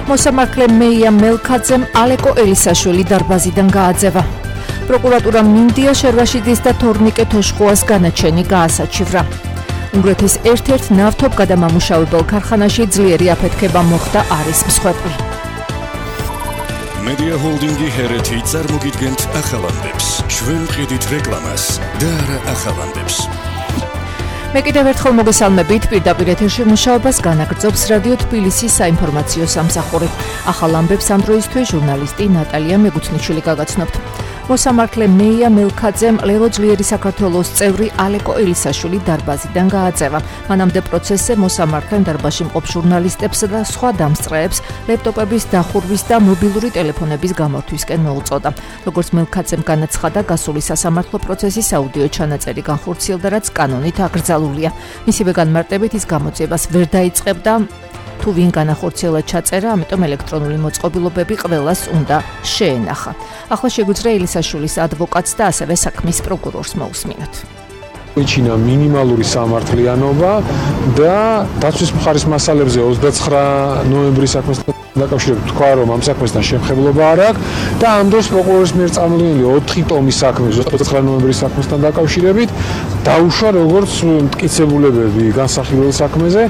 მოსამართლე მეია მელქაძემ ალეკო ელისაშვილი დარბაზიდან გააძევა. პროკურატურამ მინდია შერვაშიძის და თორნიკე თოშხუას განაჩენი გაასაჩივრა. უნგრეთის ერთ-ერთ ნავთობგადამამუშავებელ ქარხანაში ძლიერი აფეთქება მოხდა არის მსხვერპლი. Media Holdingi ჰერეთი წარმოგიდგენთ ახალამდებს. ჩვენ ვყიდით რეკლამას და არა ახალამდებს. მე კიდევ ერთხელ მოგესალმებით, პირდაპირ ეთერში მუშაობას განაგრძობს რადიო თბილისის საინფორმაციო სამსახური. ახალ ამბებს ამ დროისთვის ჟურნალისტი ნატალია მეგუთნიშვილი გაგაცნობთ. მოსამართლე მეია მელქაძემ ლევო ძლიერი საქართველოს წევრი ალეკო ელისაშვილი დარბაზიდან გააძევა. მანამდე პროცესზე მოსამართლემ დარბაზში მყოფ ჟურნალისტებს და სხვა დამსწრეებს ლეპტოპების დახურვის და მობილური ტელეფონების გამორთვისკენ მოუწოდა. როგორც მელქაძემ განაცხადა, გასული სასამართლო პროცესის აუდიო ჩანაწერი განხორციელდა, რაც კანონით აკრძალულია. მისივე განმარტებით ის გამოძიებას ვერ დაიწყებდა. თუ ვინ განახორციელა ჩაწერა, ამიტომ ელექტრონული მოწყობილობები ყველას უნდა შეენახა. ახლა შეგვიძლია ელისაშვილის ადვოკატს და ასევე საქმის პროკურორს მოусმინოთ. Ichina minimალური სამართლიანობა და დაცვის მხარის მასალებზე 29 ნოემბრის საქმესთან დაკავშირებით თქვა, რომ ამ საქმესთან შემხებლობა არ აქვს და ამ დროს პროკურორის მიერ წარმოდგენილი 4 ტომის საქმე 29 ნოემბრის საქმესთან დაკავშირებით დაუშვა როგორც მტკიცებულებები განსახილველ საქმეზე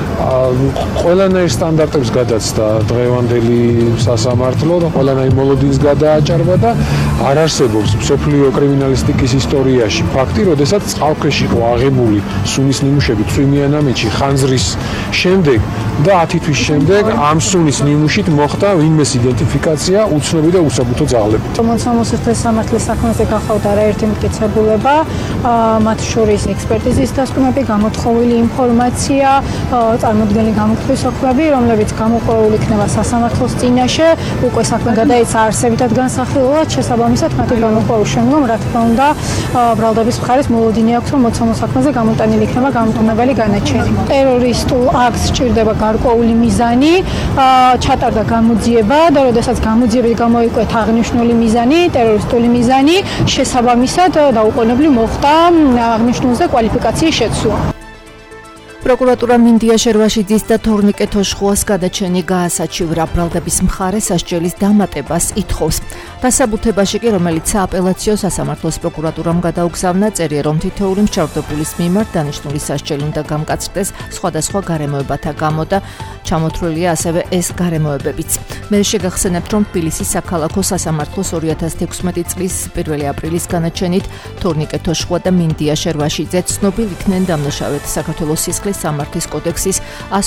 ყველანაირ სტანდარტებს გადაცდა დღევანდელი სასამართლო და ყველანაირ მოლოდინს გადააჭარბა და არ არსებობს მსოფლიო კრიმინალისტიკის ისტორიაში ფაქტი, როდესაც წყალქვეშ იყო აღებული სუნის ნიმუშები წვიმიანამეთში ხანძრის შემდეგ და 10 თვის შემდეგ ამ სუნის ნიმუშით მოხდა ვინმეს იდენტიფიკაცია უცნობი და უსაბუთო ძაღლებით. მოსამართლეს სამართლის საქმეზე გახავდა არაერთი მტკიცებულება, მათ შორის ექსპერტიზის დასკვნები, გამოთხოვილი ინფორმაცია, წარმოდგენილი გამოთქმის საქმეები, რომლებიც გამოყოლებული იქნება სასამართლოს წინაშე, უკვე საქმე გადაეცა არსებითად განსახილველად, შესაბამისად მათი გამოყოლის შემდგომ, რა თქმა უნდა, ბრალდების მხარის მოლოდინი აქვს, რომ მოცემულ საქმეზე გამოტანილი იქნება გამტონებელი განაჩენი. ტერორისტულ აქტს სჭირდება გარკვეული მიზანი, ჩატარდა გამოძიება და როდესაც გამოძიებით გამოიკვეთა აღნიშნული მიზანი, ტერორისტული მიზანი, შესაბამისად დაუყოვნებლივ მოხდა აღნიშნულზე კვალიფიკაციის შეცვლა. პროკურატურა მინდია შერვაშიძის და თორნიკე თოშხუას გადაჩენი გაასაჩივრა. ბრალდების მხარე სასჯელის დამატებას ითხოვს. დასაბუთებაში კი, რომელიც სააპელაციო სასამართლოს პროკურატურამ გადაუგზავნა, წერია, რომ თითოეული მჩავრდებულის მიმართ დანიშნული სასჯელი უნდა გამკაცრდეს სხვადასხვა გარემოებათა გამო და ჩამოთვლილია ასევე ეს გარემოებებიც. მე შეგახსენებთ, რომ თბილისის საქალაქო სასამართლოს 2016 წლის 1 აპრილის განაჩენით თორნიკე თოშხუა და მინდია შერვაშიძე ცნობილ იქნენ დამნაშავედ საქართველოს სისხლის სამართლის კოდექსის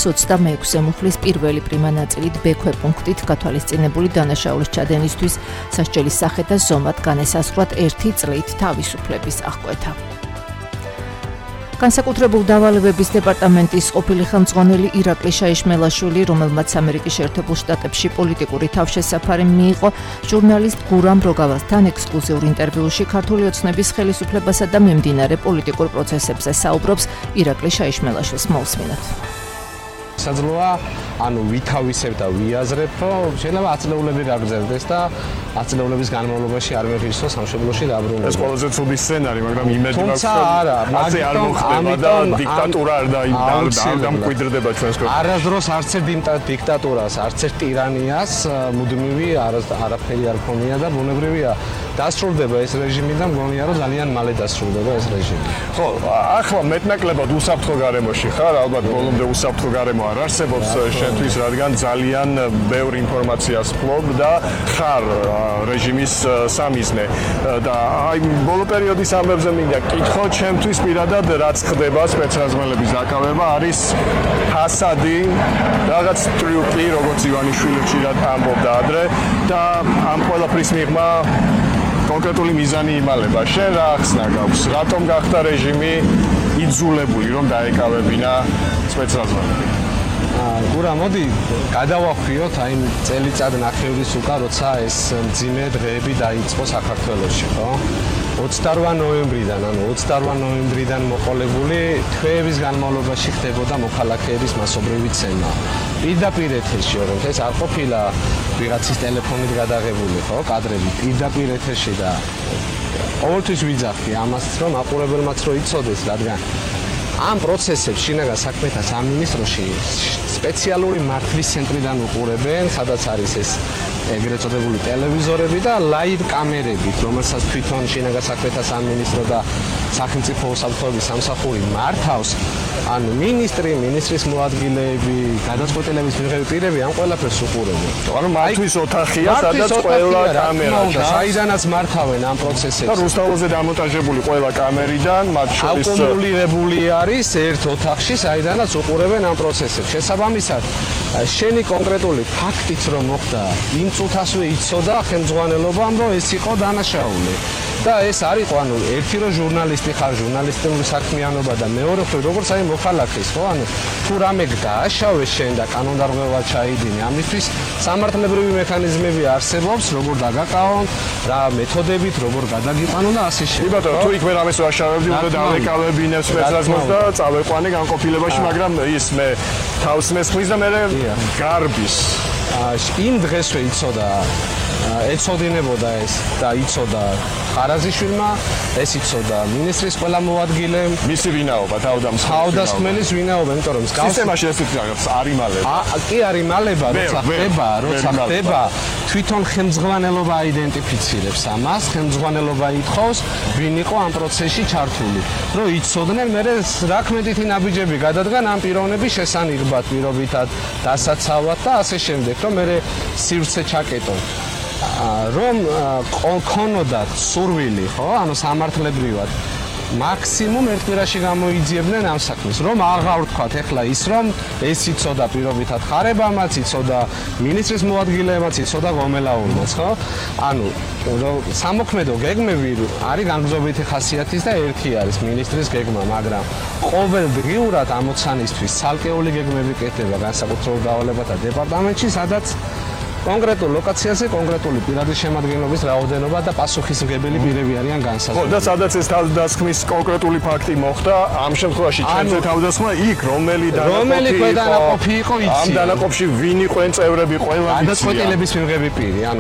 126 მუხლის პირველი პრიმა ნაწილით B ქვეპუნქტით გათვალისწინებული დანაშაულის ჩადენისთვის სასჯელის სახე და ზომად განესაზღვრათ 1 წლით თავისუფლების აღკვეთა. განსაკუთრებულ დავალებების დეპარტამენტის ყოფილი ხელმძღვანელი ირაკლი შაიშმელაშვილი, რომელმაც ამერიკის შეერთებულ შტატებში პოლიტიკური თავშესაფარი მიიღო, ჟურნალისტ გურამ როგავასთან ექსკლუზიურ ინტერვიუში ქართული ოცნების ხელისუფლებასა და მიმდინარე პოლიტიკურ პროცესებზე საუბრობს. ირაკლი შაიშმელაშვილს მოусმინოთ. საძლოა, ანუ ვითავისებ და ვიაზრებ, რომ შეიძლება აწლეულები გაგრძელდეს და აწლეულების განმავლობაში არ მერისო სამშობლოში დაბრუნება. ეს ყველაზე ცუდი სცენარი, მაგრამ იმედი მაქვს, რომ ასე არ მოხდება და დიქტატურა არ დამკვიდრდება ჩვენს ქვეყანაში. არასდროს არც ერთ დიქტატურას, არც ერთ ტირანიას მუდმივი არაფერი არ ქონია და ბუნებრივია დასრულდება ეს რეჟიმი და მგონია რომ ძალიან მალე დასრულდება ეს რეჟიმი. ხო, ახლა მეტნაკლებად უსაფრთხო გარემოში ხარ, ალბათ ბოლომდე უსაფრთხო გარემო არ არსებობს შენთვის, რადგან ძალიან ბევრ ინფორმაციას ფლობ და ხარ რეჟიმის სამიზნე და აი ბოლო პერიოდის ამბებზე მინდა კითხო, ჩემთვის პირადად რაც ხდება სპეცრაზმელების დაკავება არის ფასადი, რაღაც ტრიუკი, როგორც ივანიშვილი ხშირად ამბობდა ადრე და ამ ყველაფრის მიღმა კონკრეტული მიზანი იმალება. შენ რა ახსნა გაქვს? რატომ გახდა რეჟიმი იძულებული რომ დაეკავებინა სპეცრაზმელები? გურა, მოდი გადავახვიოთ აი წელიწად ნახევრის უკან, როცა ეს მძიმე დღეები დაიწყო საქართველოში, ხო? 28 ნოემბრიდან მოყოლებული თვეების განმავლობაში ხდებოდა მოქალაქეების მასობრივი ცემა. პირდაპირ ეთერში, რომ ეს არ ყოფილა ვიღაცის ტელეფონით გადაღებული, ხო, კადრები პირდაპირ ეთერში და ყოველთვის ვიძახი ამას, რომ აყურებელმაც რო იცოდეს, რადგან ამ პროცესებს შინაგან საქმეთა სამინისტროში სპეციალური მართვის ცენტრიდან უყურებენ, სადაც არის ეს ეგრეთ წოდებული ტელევიზორები და ლაივ კამერები, რომელსაც თვითონ შინაგან საქმეთა სამინისტრო და სახელმწიფო უსაფრთხოების სამსახური მართავს. ანუ ministris მოადგილეები, გადაწყვეტილების მიღები პირები ამ ყველაფერს უყურებენ. ანუ მართვის ოთახია, სადაც ყველა კამერა საიდანაც მართავენ ამ პროცესებს. და რუსთაველზე დამონტაჟებული ყველა კამერიდან მათ შორის აკუმულირებული არის ერთ ოთახში, საიდანაც უყურებენ ამ პროცესებს. შესაბამისად, შენი კონკრეტული ფაქტიც რომ მოხდა, იმ წუთასვე იცოდა ხელმძღვანელობამ, რომ ეს იყო დანაშაული. და ეს არისო, ანუ ერთი რომ ჟურნალისტი ხარ, ჟურნალისტური საქმიანობა და მეორე ხო როგორც აი მოქალაქის, ხო? ანუ თუ რამე დააშავე შენ და კანონდარღვევა ჩაიდინე, ამისთვის სამართლებრივი მექანიზმები არსებობს, როგორ დაგაკავონ, რა მეთოდებით, როგორ გადაგიყვანონ და ასე შემდეგ. კი ბატონო, თუ იქ მე რამეს ვაშავებდი, უნდა დავეკავებინებს სპეცრაზმოს და წავეყვანე განყოფილებაში, მაგრამ ის მე თავს მესხმის და მე გარბის. იმ დღესვე იცოდა ეცოდინებოდა ეს და იცოდა ხარაზიშვილმა, ეს იცოდა ministris ყველა მოადგილემ, მისი ვინაობა თავდამსხმელის ვინაობა, იმიტომ რომ სისტემაში ეს არის იმალება. კი არის იმალება, როცა ხდება, თვითონ ხელმძღვანელობა აიდენტიფიცირებს ამას, ხელმძღვანელობა ითხოვს, ვინ იყო ამ პროცესში ჩართული. რომ იცოდნენ, მე რა ქმედითი ნაბიჯები გადადგან ამ პიროვნების შესანიღბად, პირობითად დასაცავად და ასე შემდეგ, რომ მე სივრცე ჩაკეტონ. რომ ქონოდათ სურვილი, ხო? ანუ სამართლებრივად მაქსიმუმ ერთ კვირაში გამოიძიებდნენ ამ საქმეს. რომ აღარ ვთქვათ ეხლა ის, რომ ეს იცოდა პირობითად ხარებამაც, იცოდა ministris მოადგილეებმაც, იცოდა გომელაურმაც, ხო? ანუ სამოქმედო გეგმები არის განგზობითი ხასიათის და ერთი არის ministris გეგმა, მაგრამ ყოველდღიურად ამოცანისთვის ცალკეული გეგმები კეთდება განსაკუთრებულ დავალებათა დეპარტამენტში, სადაც კონკრეტულ ლოკაციაზე კონკრეტული პირადი შემადგენლობის რაოდენობა და პასუხისმგებელი პირები არიან განსაზღვრული. ხო, და სადაც ეს თავდასხმის კონკრეტული ფაქტი მოხდა, ამ შემთხვევაში ჩემზე თავდასხმა იქ რომელი დანაყოფი იყო იცი. ამ დანაყოფში ვინ იყვნენ წევრები ყველა ვიცია. გადაწყვეტილების მიღები პირი, ანუ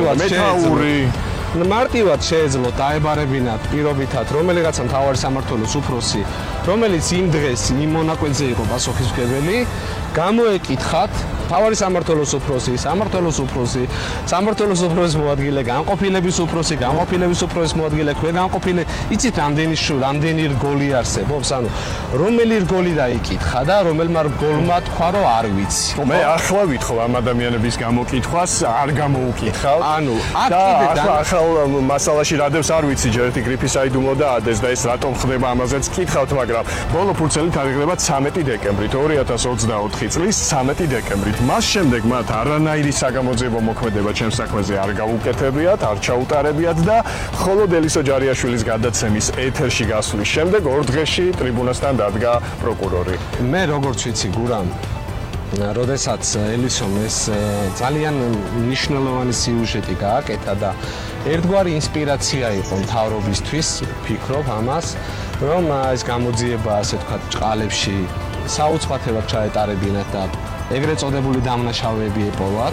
მარტივად შეეძლო დაებარებინათ პირობითად რომელიღაცა მთავარი სამმართველოს უფროსი, რომელიც იმ დღეს იმ მონაკვეთზე იყო პასუხისმგებელი, გამოეკითხათ მთავარი სამმართველოს უფროსი, სამმართველოს უფროსის მოადგილე, განყოფილების უფროსის მოადგილე, ქვეგანყოფილე, იცით რამდენი რგოლი არსებობს, ანუ რომელი რგოლი დაიკითხა და რომელმა რგოლმა თქვა, რომ არ ვიცი. მე ახლა ვითხოვ ამ ადამიანების გამოკითხვას, არ გამოუკითხავ. ანუ ახლა მასალაში რადებს არ ვიცი, ჯერ ერთი გრიფისაიდუმლო და ადეს და ეს რატომ ხდება, ამაზეც გკითხავთ, მაგრამ ბოლო ფურცელი თარიღდება 13 დეკემბრით 2024 წლის 13 დეკემბრით. მას შემდეგ მათ არანაირი საგამოძიებო მოქმედება ჩემს საქმეზე არ გაუკეთებიათ, არ ჩაუტარებიათ და მხოლოდ ელისო ჯარიაშვილის გადაცემის ეთერში გასვლის შემდეგ 2 დღეში ტრიბუნასთან დადგა პროკურორი. მე როგორც ვიცი გურამ, როდესაც ელისომ ეს ძალიან მნიშვნელოვანი სიუჟეტი გააკეთა და ერთგვარი ინსპირაცია იყო მთავრობისთვის, ფიქრობ ამას, რომ ეს გამოძიება, ასე ვთქვათ, ჭყალებში საუცხოათებად ჩაეტარებინათ და ეგრეთ წოდებული დამნაშავეები ეპოვათ.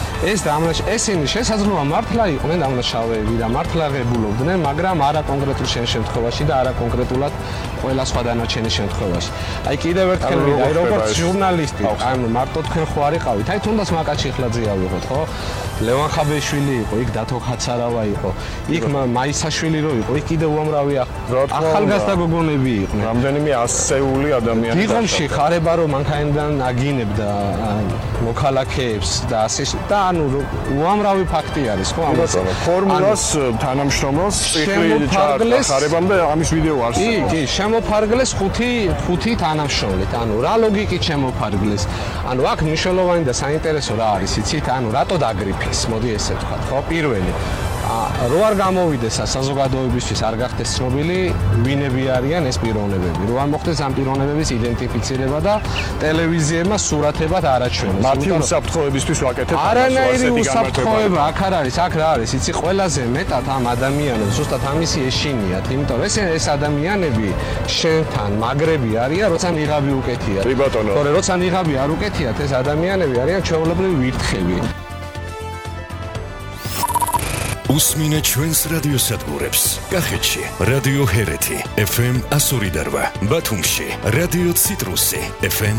ესენი შესაძლოა მართლა იყვნენ დამნაშავეები და მართლა ღებულობდნენ, მაგრამ არა კონკრეტულ შემთხვევაში და არა კონკრეტულად ყველა სხვა დანარჩენის შემთხვევაში. აი კიდევ ერთხელ ვიდა, როგორც ჟურნალისტი, ანუ მარტო თქვენ ხო არიყავით, აი თუნდაც მაკაჩი ხლაძე ავიღოთ, ხო? ლევან ხაბეშვილი იყო, იქ დათო ხაცარავა იყო, იქ მაისაშვილი რო იყო, იქ კიდევ უამრავი ახალგაზრდა გოგონები იყვნენ. რამდენიმე ასეული ადამიანი. დიღომში ხარება რომ მანქანიდან აგინებდა მოქალაქეებს და ასე და ანუ უამრავი ფაქტი არის, ხო ამას. ფორმულას თანამშრომლს წიგნი ჩაახარებამდე ამის ვიდეო არსებობს. კი, შემოფარგლეს 5 თანამშრომლით. ანუ რა ლოგიკით შემოფარგლეს? ანუ აქ მნიშვნელოვანი და საინტერესო რა არის, იცით? ანუ რატო დაგრიფეს? მოდი ესე ვთქვათ, ხო? პირველი რო არ გამოვიდეს საზოგადოებისთვის არ გახდეს ცნობილი ვინები არიან ეს პიროვნებები. რო არ მოხდეს ამ პიროვნებების იდენტიფიცირება და ტელევიზიებმა სურათებად არაჩვენოს. მათი უსაფრთხოებისთვის ვაკეთებ ამას. არანაირი უსაფრთხოება აქ არ არის, აქ რა არის? იცი ყველაზე მეტად ამ ადამიანებს ზუსტად ამისი ეშინიათ, იმიტომ რომ ეს ადამიანები შენთან მაგრები არიან, როცა ნიღაბი უკეთიათ. კი ბატონო. თორე როცა ნიღაბი არ უკეთიათ, ეს ადამიანები არიან ჩვეულებრივი ვირთხები. უსმინეთ ჩვენს რადიოსადგურებს. კახეთში რადიო ჰერეთი FM 102.8, ბათუმში რადიო ციტრუსი FM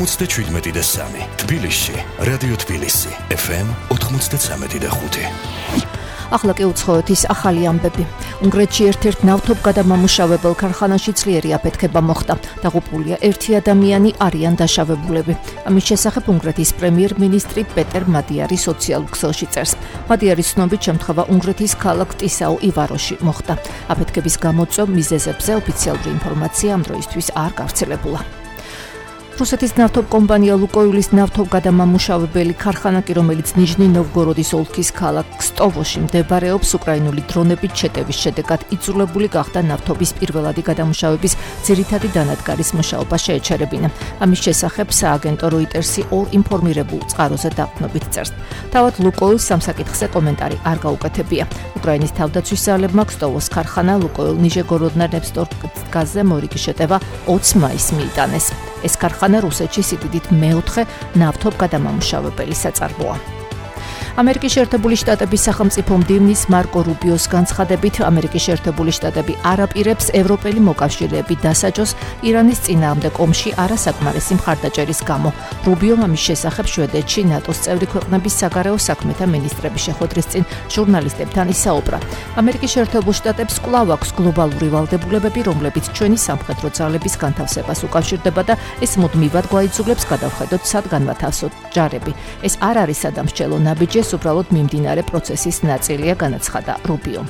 97.3, თბილისში რადიო თბილისი FM 93.5. ახლა კი უცხოეთ ის ახალი ამბები. უნგრეთში ერთ-ერთ ნავთობგადამამუშავებელ ქარხანაში ძლიერი აფეთქება მოხდა. დაღუპულია ერთი ადამიანი, არიან დაშავებულები. ამის შესახებ უნგრეთის პრემიერ-მინისტრი პეტერ მადიარი სოციალურ ქსელში წერს. მადიარის ცნობით შემთხვევა უნგრეთის ქალაქ ტისაუ ივაროში მოხდა. აფეთქების გამოწვევ მიზეზებზე ოფიციალური ინფორმაცია ამ დროისთვის არ გავრცელებულა. რუსეთის ნავთობკომპანია ლუკოილის ნავთობგადამამუშავებელი ქარხანა კი, რომელიც ნიჟნი-ნოვგოროდის ოლქის ქალაქ ქსტოვოში მდებარეობს, უკრაინული დრონებით შეტევის შედეგად იძულებული გახდა ნავთობის პირველადი გადამუშავების ძირითადი დანადგარის მუშაობა შეეჩერებინა. ამის შესახებ სააგენტო როიტერსი ორ ინფორმირებულ წყაროზე დაყრდნობით წერს. თავად ლუკოილს ამ საკითხზე კომენტარი არ გაუკეთებია. უკრაინის თავდაცვის ძალებმა ქსტოვოს ქარხანა ლუკოილ ნიჟეგოროდნანევსტორგ გაზზე მორიგი შეტევა 20 მაისს მიიტანეს. ეს ქარხანა რუსეთში სიდიდით მეოთხე ნავთობგადამამუშავებელი საწარმოა. ამერიკის შეერთებული შტატების სახელმწიფო მდივნის მარკო რუბიოს განცხადებით, ამერიკის შეერთებული შტატები არ აპირებს ევროპელი მოკავშირეები დასაჯოს ირანის წინააღმდეგ ომში არასაკმარისი მხარდაჭერის გამო. რუბიომ ამის შესახებ შვედეთში ნატოს წევრი ქვეყნების საგარეო საქმეთა მინისტრების შეხვედრის წინ ჟურნალისტებთან ისაუბრა. ამერიკის შეერთებულ შტატებს კვლავ აქვს გლობალური ვალდებულებები, რომლებიც ჩვენი სამხედრო ძალების განთავსებას უკავშირდება და ეს მუდმივად გვაიძულებს გადავხედოთ, სად განვათავსოთ ჯარები. ეს არ არის სადამსჯელო ნაბიჯი, უბრალოდ მიმდინარე პროცესის ნაწილია, განაცხადა რუბიო.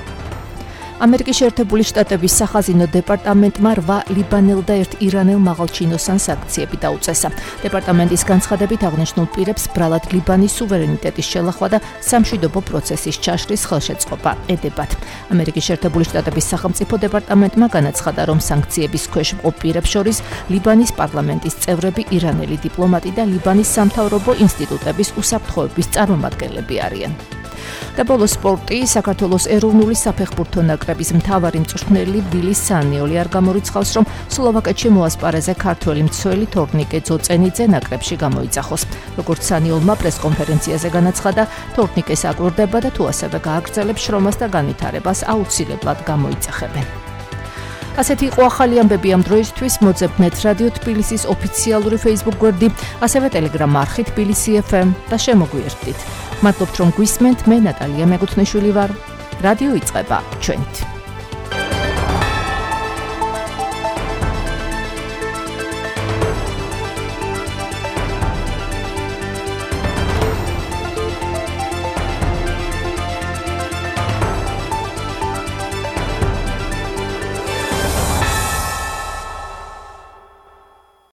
ამერიკის შეერთებული შტატების სახაზინო დეპარტამენტმა 8 ლიბანელ და 1 ირანელ მაღალჩინოსან სანქციები დაუწესა. დეპარტამენტის განცხადებით აღნიშნულ პირებს ბრალად ლიბანის სუვერენიტეტის შელახვა და სამშვიდობო პროცესის ჩაშლის ხელშეწყობა ედებათ. ამერიკის შეერთებული შტატების სახელმწიფო დეპარტამენტმა განაცხადა, რომ სანქციების ქვეშ მყოფ პირებს შორის ლიბანის პარლამენტის წევრები, ირანელი დიპლომატი და ლიბანის სამთავრობო ინსტიტუტების უსაფრთხოების წარმომადგენლები არიან. და ბოლო სპორტი, საქართველოს ეროვნული საფეხბურთო ნაკრების მთავარი მწვრთნელი ბილი სანიოლი არ გამორიცხავს, რომ სლოვაკეთში მოასპარეზე ქართველი მცველი თორნიკე ძოწენიძე ნაკრებში გამოიძახოს. როგორც სანიოლმა პრესკონფერენციაზე განაცხადა, თორნიკეს აკვირდება და თუ ასევე გააგრძელებს შრომას და განვითარებას, აუცილებლად გამოიძახებენ. ასეთი იყო ახალი ამბები ამ დროისთვის. მოძებნეთ რადიო თბილისის ოფიციალური Facebook გვერდი, ასევე Telegram არხი თბილისი FM და შემოგვიერთდით. მადლობთ, რომ გვისმენთ. მე ნატალია მეგუთნიშვილი ვარ. რადიო იწყება ჩვენით.